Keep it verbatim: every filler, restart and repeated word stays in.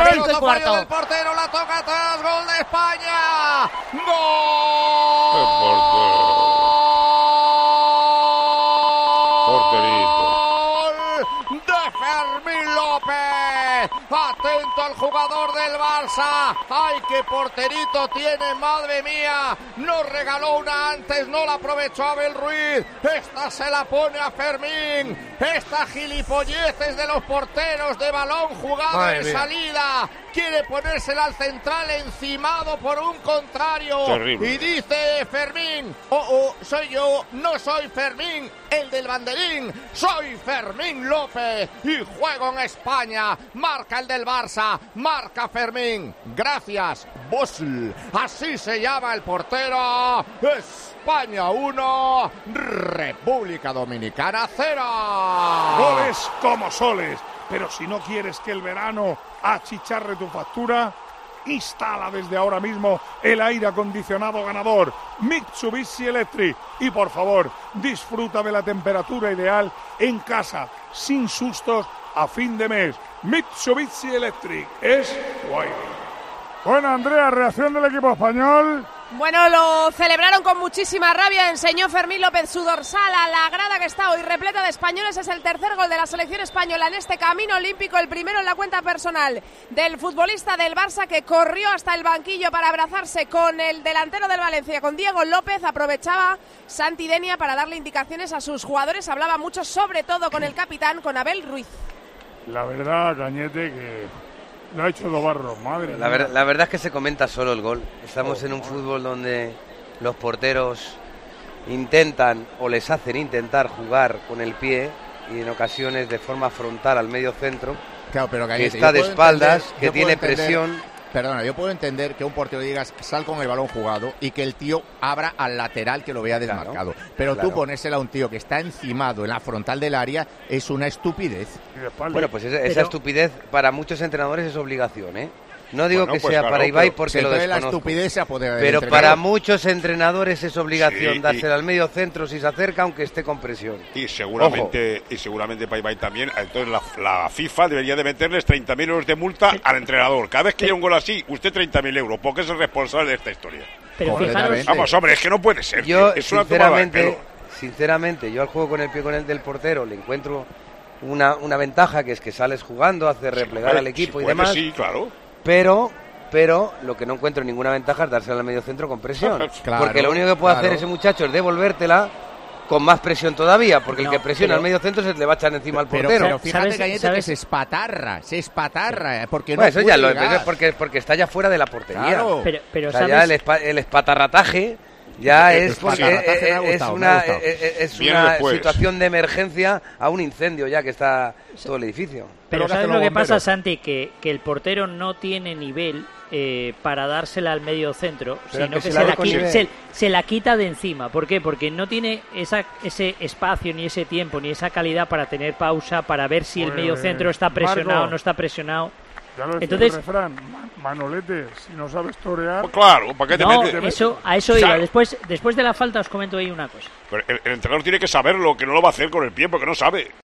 cinco y cuarto. Del portero, la toca atrás, gol de España. ¡Gol! Fermín López, atento al jugador del Barça. Ay, qué porterito tiene, madre mía. Nos regaló una antes, no la aprovechó Abel Ruiz. Esta se la pone a Fermín. Esta gilipolleces de los porteros de balón jugado en salida. Quiere ponérsela al central encimado por un contrario. Terrible. Y dice Fermín, oh, oh, soy yo, no soy Fermín, el del banderín, soy Fermín López y juego en España. Marca el del Barça, marca Fermín. Gracias, Bosl. Así se llama el portero. España uno, República Dominicana cero. Goles como soles. Pero si no quieres que el verano achicharre tu factura, instala desde ahora mismo el aire acondicionado ganador Mitsubishi Electric y por favor disfruta de la temperatura ideal en casa sin sustos a fin de mes. Mitsubishi Electric es guay. Bueno, Andrea, reacción del equipo español. Bueno, lo celebraron con muchísima rabia, enseñó Fermín López su dorsal a la grada que está hoy repleta de españoles. Es el tercer gol de la selección española en este camino olímpico, el primero en la cuenta personal del futbolista del Barça que corrió hasta el banquillo para abrazarse con el delantero del Valencia, con Diego López. Aprovechaba Santi Denia para darle indicaciones a sus jugadores, hablaba mucho sobre todo con el capitán, con Abel Ruiz. La verdad, Cañete, que lo ha hecho Dobarro, madre la, ver, la verdad es que se comenta solo el gol. Estamos oh, en un madre. fútbol donde los porteros intentan o les hacen intentar jugar con el pie y en ocasiones de forma frontal al medio centro, claro, pero que está de espaldas, entender, que tiene entender, presión. Perdona, yo puedo entender que un portero digas sal con el balón jugado y que el tío abra al lateral que lo vea desmarcado. Claro, pero claro. Tú ponérsela a un tío que está encimado en la frontal del área es una estupidez. Bueno, pues esa, pero... esa estupidez para muchos entrenadores es obligación, ¿eh? No digo bueno, que pues sea claro, para Ibai porque lo desconozco. La estupidez se puede pero para muchos entrenadores es obligación sí, dársela al medio centro si se acerca, aunque esté con presión. Y seguramente Ojo. y seguramente para Ibai también. Entonces la, la FIFA debería de meterles treinta mil euros de multa al entrenador. Cada vez que haya un gol así, usted treinta mil euros, porque es el responsable de esta historia. Pero fijaros, vamos, hombre, es que no puede ser. Yo, es sinceramente, una sinceramente, yo al juego con el pie con el del portero le encuentro una, una ventaja, que es que sales jugando, haces replegar sí, al equipo sí y puede, demás. Sí, claro. Pero... Pero lo que no encuentro ninguna ventaja es dársela al medio centro con presión. Claro, porque lo único que puede claro. hacer ese muchacho es devolvértela con más presión todavía, porque no, el que presiona pero, al medio centro se le va a echar encima al portero. Pero, pero fíjate, ¿sabes, Cañete, ¿sabes? que se espatarra, se espatarra, porque bueno, no eso ya lo es porque, porque está ya fuera de la portería. Claro. Pero, pero o sea, ¿sabes? ya el, espa, el espatarrataje ya es, porque, eh, es gustado, una, eh, es una situación de emergencia a un incendio ya que está todo el edificio. Pero, pero ¿sabes lo que pasa, Santi? Que, que el portero no tiene nivel eh, para dársela al medio centro, pero sino que, que se, la quita, se, se la quita de encima. ¿Por qué? Porque no tiene esa, ese espacio, ni ese tiempo, ni esa calidad para tener pausa, para ver si pues, el medio centro está presionado o no está presionado. Ya lo Entonces, el refrán, Manolete, si no sabes torear... Pues claro, ¿para qué te no, metes? Eso, a eso iba. Después, después de la falta os comento ahí una cosa. Pero el, el entrenador tiene que saberlo, que no lo va a hacer con el pie porque no sabe.